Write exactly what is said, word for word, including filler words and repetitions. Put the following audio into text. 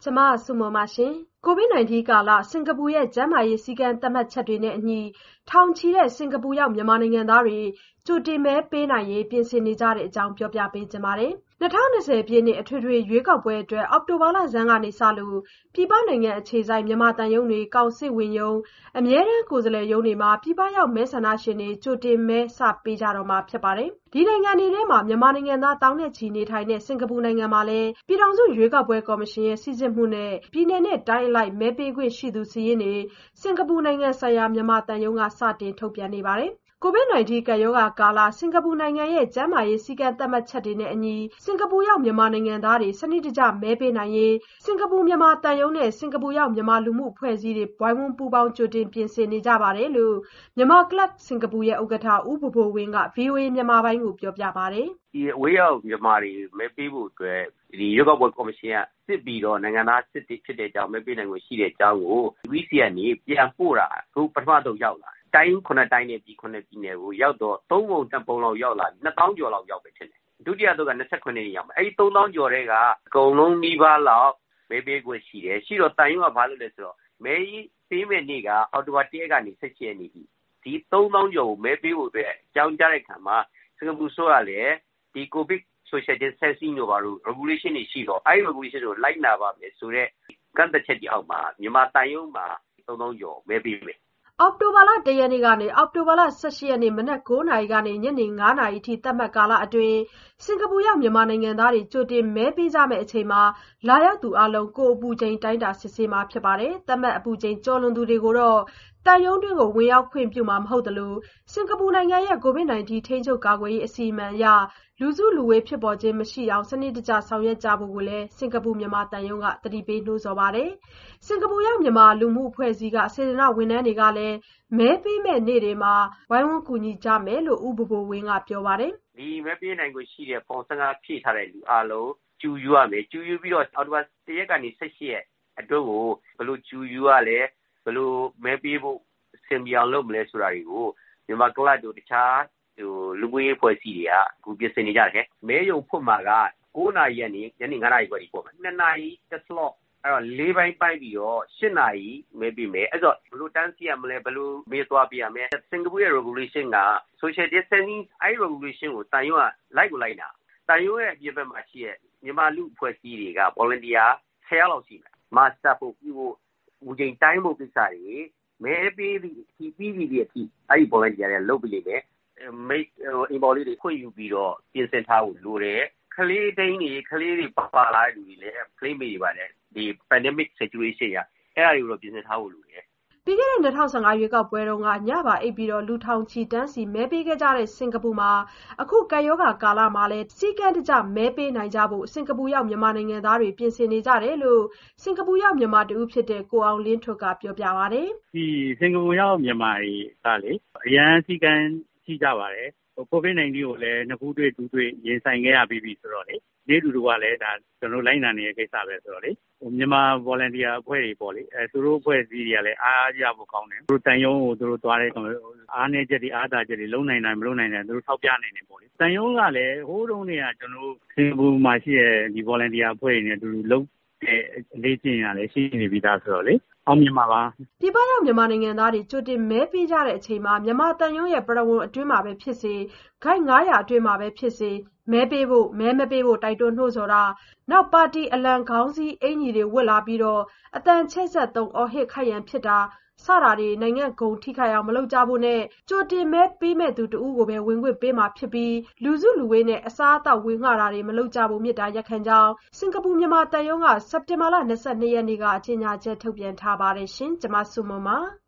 ကျမဆုမွန်ပါရှင်။ ကိုဗစ် ၁၉ ကာလစင်ကာပူရဲ့ကျန်းမာရေးစည်းကမ်းသတ်မှတ်ချက်တွေနဲ့အညီထောင်ချီတဲ့စင်ကာပူရောက်မြန်မာနိုင်ငံသားတွေကြိုတင်မဲပေးနိုင်ရေးပြင်ဆင်နေကြတဲ့အကြောင်းပြောပြပေးချင်ပါတယ်။ ၂၀၂၀ ပြည့်နှစ်အထွေထွေရွေးကောက်ပွဲအတွက်အောက်တိုဘာလဆန်းကစလို့ပြည်ပနိုင်ငံအခြေစိုက်မြန်မာသံရုံးတွေ၊ကောင်စစ်ဝန်ရုံး၊အမြဲတမ်းကိုယ်စားလှယ်ရုံးတွေမှာပြည်ပရောက်မဲဆန္ဒရှင်တွေကြိုတင်မဲစပေးကြတော့မှာဖြစ်ပါတယ်။ ဒီနိုင်ငံတွေထဲမှာမြန်မာနိုင်ငံသားသောင်းနဲ့ချီနေထိုင်တဲ့စင်ကာပူနိုင်ငံမှာလည်း ပြည်ထောင်စုရွေးကောက်ပွဲကော်မရှင်ရဲ့စိစစ်မှုနဲ့ပြည်နယ်နဲ့တိုင်းအလိုက်မဲပေးခွင့်ရှိသူစာရင်းတွေစင်ကာပူနိုင်ငံဆိုင်ရာမြန်မာသံရုံးကစတင်ထုတ်ပြန်နေပါတယ်။ ကိုဗစ် ၁၉ ကပ်ရောဂါကာလစင်ကာပူနိုင်ငံရဲ့ကျန်းမာရေးစည်းကမ်းသတ်မှတ်ချက်တွေနဲ့အညီစင်ကာပူရောက်မြန်မာနိုင်ငံသားတွေစနစ်တကျမဲပေးနိုင်ရေးစင်ကာပူမြန်မာသံရုံးနဲ့စင်ကာပူရောက်မြန်မာလူမှုအဖွဲ့အစည်းတွေဝိုင်းဝန်းပူးပေါင်းကြိုတင်ပြင်ဆင်နေကြပါတယ်လို့မြန်မာ Club Singapore ရဲ့ဥက္ကဋ္ဌဦးဘိုဘိုဝင်းက ဗွီအိုအေမြန်မာပိုင်းကိုပြောပြပါတယ်။ဒီအဝေးရောက်မြန်မာတွေမဲပေးဖို့အတွက်ဒီရွေးကောက်ပွဲကော်မရှင်ကစစ်ပြီးတော့နိုင်ငံသားစစ်ဖြစ်တဲ့အကြောင်းမဲပေးနိုင်ခွင့်ရှိတဲ့အကြောင်းကို U E C ကနေပြန်ပို့တာအခုပထမဆုံးရောက်လာတိုင်းခုနှစ်တိုင်းနဲ့ပြည်ခုနှစ်ပြည်နယ်ကိုရောက်တော့သုံးပုံနှစ်ပုံလောက်ရောက်လာနှစ်သောင်းကျော်လောက်ရောက်ပဲဖြစ်တယ်။ဒုတိယတော့ကနှစ်ဆယ့်ခုနှစ်ရက်ရောက်မယ်။အဲဒီသုံးသောင်းကျော်တွေကအကုန်လုံးနှီးပါးလောက်မဲပေးခွင့်ရှိတယ်။ရှိတော့တန်ရုံးကဘာလုပ်လဲဆိုတော့မဲကြီးပေးမဲ့နေ့ကအောက်တိုဘာ၁ရက်ကနေ၁၈ရက်နေ့ထိဒီသုံးသောင်းကျော်ကိုမဲပေးဖို့အတွက်အကြောင်းကြားတဲ့အခါမှာစင်ကာပူဆိုရလေဒီကိုဗစ် social distancing တို့ဘာလို့ regulation တွေရှိတော့အဲဒီ regulation ကိုလိုက်နာပါမယ်ဆိုတော့ကန့်သက်ချက်ကြီးအောက်မှာမြန်မာတန်ရုံးမှာသုံးသောင်းကျော်မဲပေးမယ်အောက်တိုဘာလ၁ရက်နေ့ကနေအောက်တိုဘာလ၁၈ရက်နေ့မနက်၉နာရီကနေညနေ၅နာရီထိသတ်မှတ်ကာလအတွင်းစင်ကာပူရောက်မြန်မာနိုင်ငံသားတွေကြိုတင်မဲပေးကြမယ့်အချိန်မှာလာရောက်သူအလုံးကိုယ်အပူချိန်တိုင်းတာစစ်ဆေးမှာဖြစ်ပါတယ်။သတ်မှတ်အပူချိန်ကျော်လွန်သူတွေကိုတော့တန်ရုံးတွင်းကိုဝင်ရောက်ခွင့်ပြုမှာမဟုတ်သလိုစင်ကာပူနိုင်ငံရဲ့ကိုဗစ် ၁၉ ထိန်းချုပ်ကာကွယ်ရေးအစီအမံအရလူစုလူဝေးဖြစ်ပေါ်ခြင်းမရှိအောင်စနစ်တကျဆောင်ရွက်ကြဖို့ကိုလည်းစင်ကာပူမြန်မာသံရုံးကသတိပေးနှိုးဆော်ပါတယ်။စင်ကာပူရောက်မြန်မာလူမှုအဖွဲ့အစည်းကစေတနာ့ဝန်ထမ်းတွေကလည်းမဲပေးမဲ့နေ့တွေမှာဝိုင်းဝန်းကူညီကြမယ်လို့ဦးဘိုဘိုဝင်းကပြောပါတယ်။ဒီမဲပေးနိုင်ခွင့်ရှိတဲ့ပုံစံကဖြည့်ထားတဲ့လူအလုံးကျူယူရမယ်ကျူယူပြီးတော့အောက်တိုဘာ၁ရက်ကနေ၁၈ရက်အတွင်းကိုဘယ်လိုကျူယူရလဲဘယ်လိုမဲပေးဖို့စင်ပြောင်းလုပ်မလဲဆိုတာတွေကိုမြန်မာကလပ်တို့တခြားဟိုလူမှုရေးဖွဲ့စည်းတွေကအခုပြင်ဆင်နေကြတယ်မဲယုံဖွင့်မှာက၉နာရီကနေညနေ၅နာရီခွဲထိပို့မယ်၂နာရီတစ် slot အဲ့တော့၄ပိုင်းပိုင်းပြီးတော့၈နာရီမဲပေးမယ်အဲ့တော့ဘယ်လိုတန်းစီရမလဲဘယ်လိုမေးသွားပြရမလဲစင်ကာပူရဲ့ regulation က social distancing အဲ့ regulation ကိုတန်ရုံးကလိုက်ကိုလိုက်တာတန်ရုံးရဲ့အပြင်ဘက်မှာရှိတဲ့မြန်မာလူအဖွဲ့အစည်းတွေက volunteer ဆယ်ယောက်လောက်ရှိမယ် master ဖို့ပြီးဖို့ဦးချိန်တိုင်းဖို့ကိစ္စတွေမဲပေးပြီးပြီးပြီးပြီးအထိအဲ့ဒီ volunteer တွေလုပ်ပြီးလိမ့်မယ်မိတ်အင်ဘော်လေးတွေခွင့်ယူပြီးတော့ပြင်ဆင်ထားဖို့လိုတယ်ကလေးတိုင်းတွေကလေးတွေပါလာတဲ့လူတွေလည်းကလေးမေတွေပါတယ်ဒီ pandemic situation ရအဲ့ဒါတွေကိုတော့ပြင်ဆင်ထားဖို့လိုတယ်ပြီးခဲ့တဲ့၂၀၁၅ရွေးကောက်ပွဲတုန်းကညပါအိပ်ပြီးတော့လူထောင်ချီတန်းစီမဲပေးခဲ့ကြတဲ့စင်ကာပူမှာအခုကပ်ရောဂါကာလမှာလည်းစီကံတကျမဲပေးနိုင်ကြဖို့စင်ကာပူရောက်မြန်မာနိုင်ငံသားတွေပြင်ဆင်နေကြတယ်လို့စင်ကာပူရောက်မြန်မာတူဖြစ်တဲ့ကိုအောင်လင်းထွဋ်ကပြောပြပါတယ်ဒီစင်ကာပူရောက်မြန်မာတွေကလေအရန်စီကံရှိကြပါတယ်ကိုဗစ် ၁၉ ကိုလည်းနှစ်ခုတွေ့တူတွေ့ရင်ဆိုင်ခဲ့ရပြီးပြီဆိုတော့လေဒီလူတွေကလည်းဒါကျွန်တော်လိုက်နာနေတဲ့ကိစ္စပဲဆိုတော့လေဟိုမြန်မာ volunteer အဖွဲ့တွေပေါ့လေအဲသူတို့အဖွဲ့အစည်းတွေကလည်းအားရဖို့ကောင်းတယ်သူတို့တန်ရုံးကိုသူတို့သွားတဲ့အားနည်းချက်တွေအားသာချက်တွေလုံနိုင်နိုင်မလုံနိုင်နိုင်သူတို့ထောက်ပြနိုင်တယ်ပေါ့လေတန်ရုံးကလည်းဟိုးတုန်းကကျွန်တော်စင်ကာပူမှာရှိတဲ့ဒီ volunteer အဖွဲ့တွေနဲ့သူတို့လုံတဲ့အလေးကျင့်ရလဲရှိနေပြီးသားဆိုတော့လေအောင်မြင်ပါပါပြည်ပရောက်မြန်မာနိုင်ငံသားတွေကြိုတင်မဲပေးကြတဲ့အချိန်မှာမြန်မာတန်ရုံးရဲ့ပရဝုဏ်အတွင်းမှာပဲဖြစ်စေဂိုက်ငါးရာအတွင်းမှာပဲဖြစ်စေမဲပေးဖို့မဲမပေးဖို့တိုက်တွန်းနှိုးဆော်တာနောက်ပါတီအလံခေါင်းစည်းအင်ကြီးတွေဝတ်လာပြီးတော့အတန်ချိတ်ဆက်သုံးအော်ဟစ်ခိုက်ရန်ဖြစ်တာစတာတွေနိုင်ငံဂုဏ်ထိခိုက်အောင်မလုပ်ကြဖို့နဲ့ကြိုတင်မဲပေးမဲ့သူတဦးကိုပဲဝင်ခွင့်ပေးမှာဖြစ်ပြီးလူစုလူဝေးနဲ့အစားအသောက်ဝေငှတာတွေမလုပ်ကြဖို့မြစ်တာရက်ခံကြောင်းစင်ကာပူမြန်မာတန်ရုံးကစက်တင်ဘာလ၂၂ရက်နေ့ကအကြေညာချက်ထုတ်ပြန်ထားပါတယ်ရှင်ကျွန်မဆုမွန်ပါ